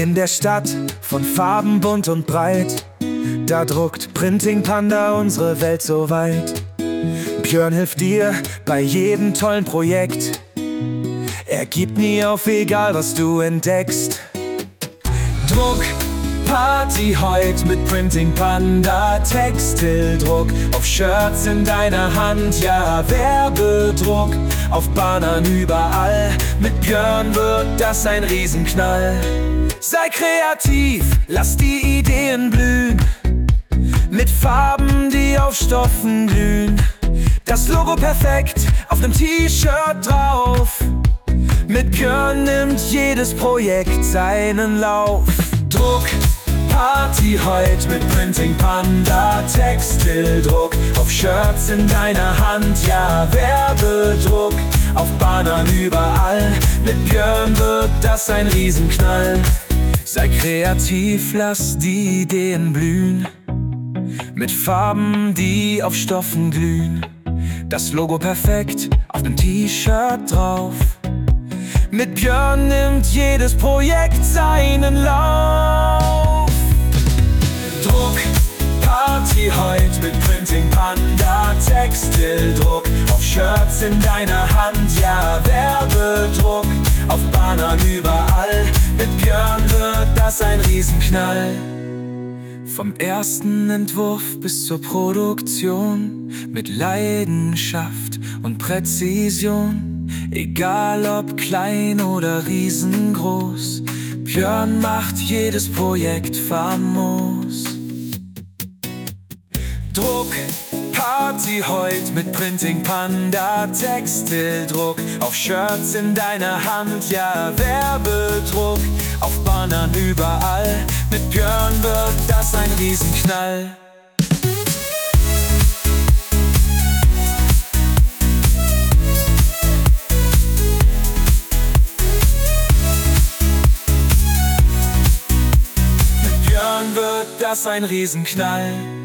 In der Stadt von Farben bunt und breit, da druckt Printing Panda unsere Welt so weit. Björn hilft dir bei jedem tollen Projekt. Er gibt nie auf, egal was du entdeckst. Druck Party heut mit Printing Panda. Textildruck auf Shirts in deiner Hand, ja, Werbedruck auf Bannern überall. Mit Björn wird das ein Riesenknall. Sei kreativ, lass die Ideen blühen, mit Farben, die auf Stoffen glühen. Das Logo perfekt auf nem T-Shirt drauf. Mit Björn nimmt jedes Projekt seinen Lauf. Druck Party heut mit Printing Panda. Textildruck auf Shirts in deiner Hand, ja, Werbedruck auf Bannern überall. Mit Björn wird das ein Riesenknall. Sei kreativ, lass die Ideen blühen, mit Farben, die auf Stoffen glühen. Das Logo perfekt auf dem T-Shirt drauf. Mit Björn nimmt jedes Projekt seinen Lauf. Druck Party heut mit Printing Panda. Textildruck auf Shirts in deiner Hand, ja, Werbedruck auf Bannern überall. Mit Björn wird das ein Riesenknall. Vom ersten Entwurf bis zur Produktion, mit Leidenschaft und Präzision. Egal ob klein oder riesengroß, Björn macht jedes Projekt famos. Druck Party heut mit Printing Panda. Textildruck auf Shirts in deiner Hand, ja, Werbedruck auf Bannern überall. Mit Björn wird das ein Riesenknall. Mit Björn wird das ein Riesenknall.